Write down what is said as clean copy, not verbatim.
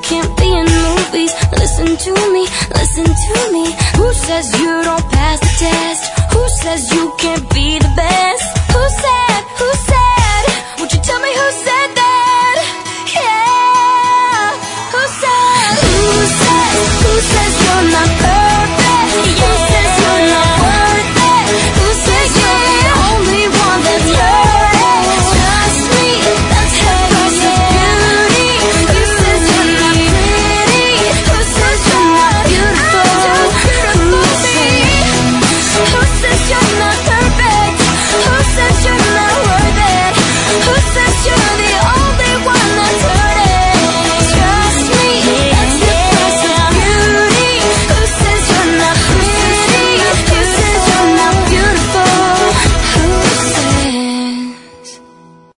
can't be in movies. Listen to me, listen to me. Who says you don't pass the test? Who says you can't be the best? Who said, won't you tell me who said that? Yeah, who says you're not